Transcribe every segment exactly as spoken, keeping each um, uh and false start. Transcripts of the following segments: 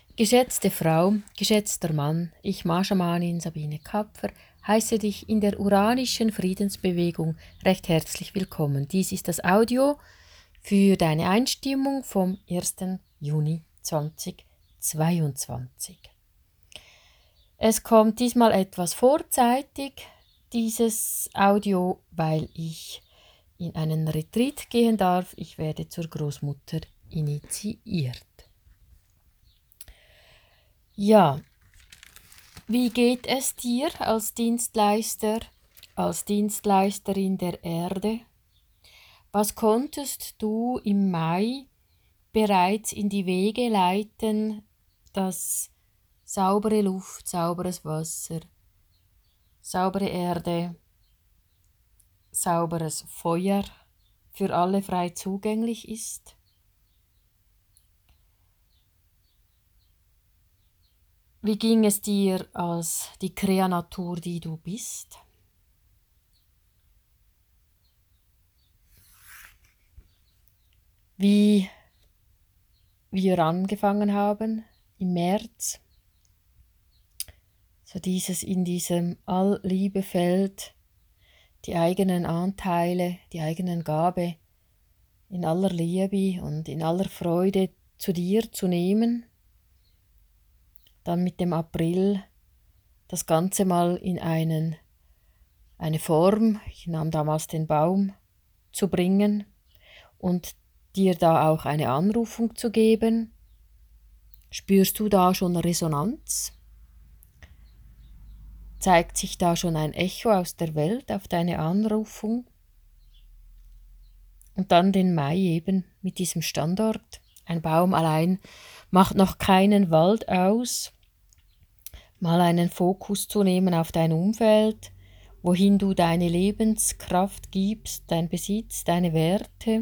Geschätzte Frau, geschätzter Mann, ich Marschamanin Sabine Kapfer heiße dich in der uranischen Friedensbewegung recht herzlich willkommen. Dies ist das Audio für deine Einstimmung vom ersten Juni zweitausendzweiundzwanzig. Es kommt diesmal etwas vorzeitig, dieses Audio, weil ich in einen Retreat gehen darf. Ich werde zur Großmutter initiiert. Ja, wie geht es dir als Dienstleister, als Dienstleisterin der Erde? Was konntest du im Mai bereits in die Wege leiten, dass saubere Luft, sauberes Wasser, saubere Erde, sauberes Feuer für alle frei zugänglich ist? Wie ging es dir als die Kreatur, die du bist? Wie wir angefangen haben im März, so dieses in diesem All-Liebe-Feld, die eigenen Anteile, die eigenen Gabe in aller Liebe und in aller Freude zu dir zu nehmen, dann mit dem April das Ganze mal in einen, eine Form, ich nahm damals den Baum, zu bringen und dir da auch eine Anrufung zu geben. Spürst du da schon Resonanz? Zeigt sich da schon ein Echo aus der Welt auf deine Anrufung? Und dann den Mai eben mit diesem Standort. Ein Baum allein macht noch keinen Wald aus. Mal einen Fokus zu nehmen auf dein Umfeld, wohin du deine Lebenskraft gibst, dein Besitz, deine Werte.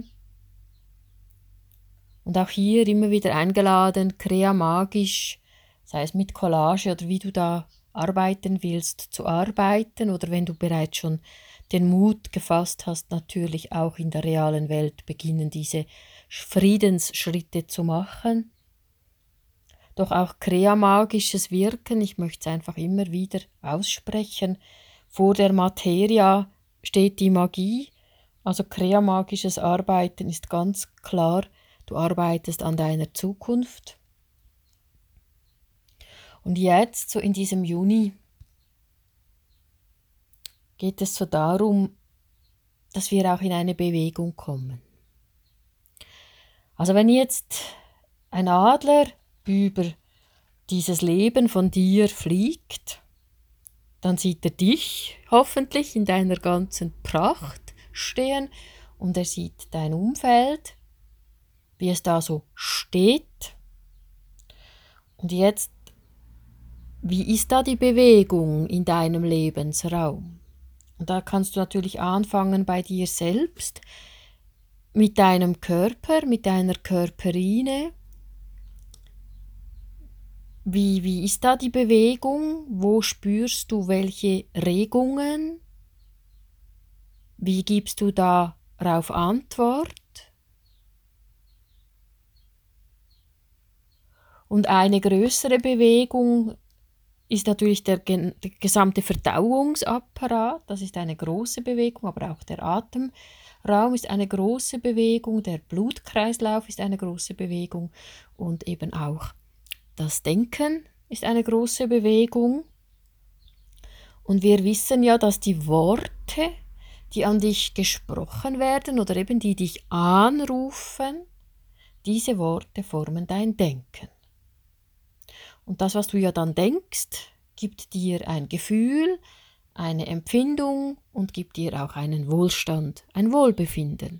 Und auch hier immer wieder eingeladen, kreamagisch, sei es mit Collage oder wie du da arbeiten willst, zu arbeiten, oder wenn du bereits schon den Mut gefasst hast, natürlich auch in der realen Welt beginnen, diese Friedensschritte zu machen. Doch auch kreamagisches Wirken, ich möchte es einfach immer wieder aussprechen, vor der Materia steht die Magie, also kreamagisches Arbeiten ist ganz klar, du arbeitest an deiner Zukunft. Und jetzt, so in diesem Juni, geht es so darum, dass wir auch in eine Bewegung kommen. Also wenn jetzt ein Adler über dieses Leben von dir fliegt, dann sieht er dich hoffentlich in deiner ganzen Pracht stehen und er sieht dein Umfeld, wie es da so steht. Und jetzt, wie ist da die Bewegung in deinem Lebensraum? Und da kannst du natürlich anfangen bei dir selbst, mit deinem Körper, mit deiner Körperine. Wie, wie ist da die Bewegung? Wo spürst du welche Regungen? Wie gibst du darauf Antwort? Und eine größere Bewegung ist natürlich der, der gesamte Verdauungsapparat. Das ist eine große Bewegung, aber auch der Atemraum ist eine große Bewegung, der Blutkreislauf ist eine große Bewegung und eben auch das Denken ist eine große Bewegung. Und wir wissen ja, dass die Worte, die an dich gesprochen werden oder eben die dich anrufen, diese Worte formen dein Denken. Und das, was du ja dann denkst, gibt dir ein Gefühl, eine Empfindung und gibt dir auch einen Wohlstand, ein Wohlbefinden.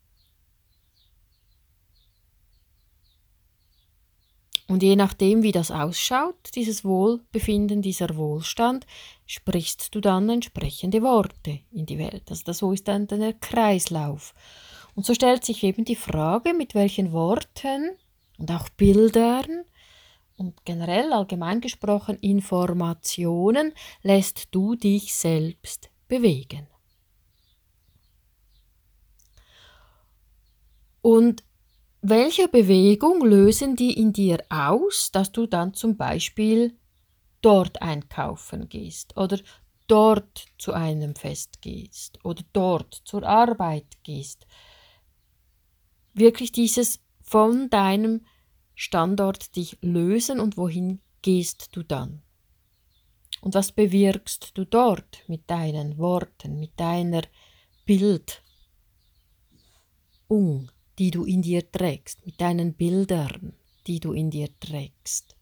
Und je nachdem, wie das ausschaut, dieses Wohlbefinden, dieser Wohlstand, sprichst du dann entsprechende Worte in die Welt. Also das, so ist dann der Kreislauf. Und so stellt sich eben die Frage, mit welchen Worten und auch Bildern und generell allgemein gesprochen Informationen lässt du dich selbst bewegen. Und welche Bewegung lösen die in dir aus, dass du dann zum Beispiel dort einkaufen gehst oder dort zu einem Fest gehst oder dort zur Arbeit gehst? Wirklich dieses von deinem Standort dich lösen und wohin gehst du dann? Und was bewirkst du dort mit deinen Worten, mit deiner Bildung, die du in dir trägst, mit deinen Bildern, die du in dir trägst?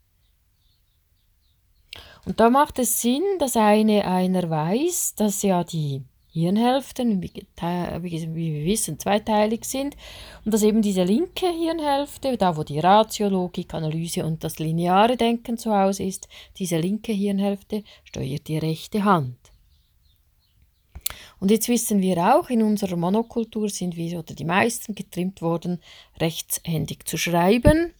Und da macht es Sinn, dass eine einer weiß, dass ja die Hirnhälften, wie, wie, wie wir wissen, zweiteilig sind und dass eben diese linke Hirnhälfte, da wo die Ratio, Logik, Analyse und das lineare Denken zu Hause ist, diese linke Hirnhälfte steuert die rechte Hand. Und jetzt wissen wir auch, in unserer Monokultur sind wir oder die meisten getrimmt worden, rechtshändig zu schreiben.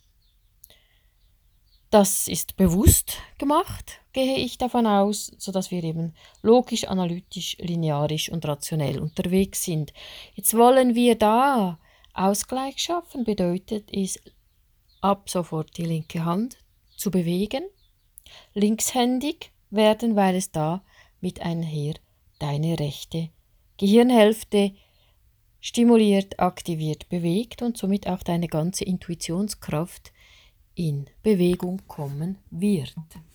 Das ist bewusst gemacht, gehe ich davon aus, sodass wir eben logisch, analytisch, linearisch und rationell unterwegs sind. Jetzt wollen wir da Ausgleich schaffen, bedeutet es, ab sofort die linke Hand zu bewegen, linkshändig werden, weil es da mit einher deine rechte Gehirnhälfte stimuliert, aktiviert, bewegt und somit auch deine ganze Intuitionskraft in Bewegung kommen wird.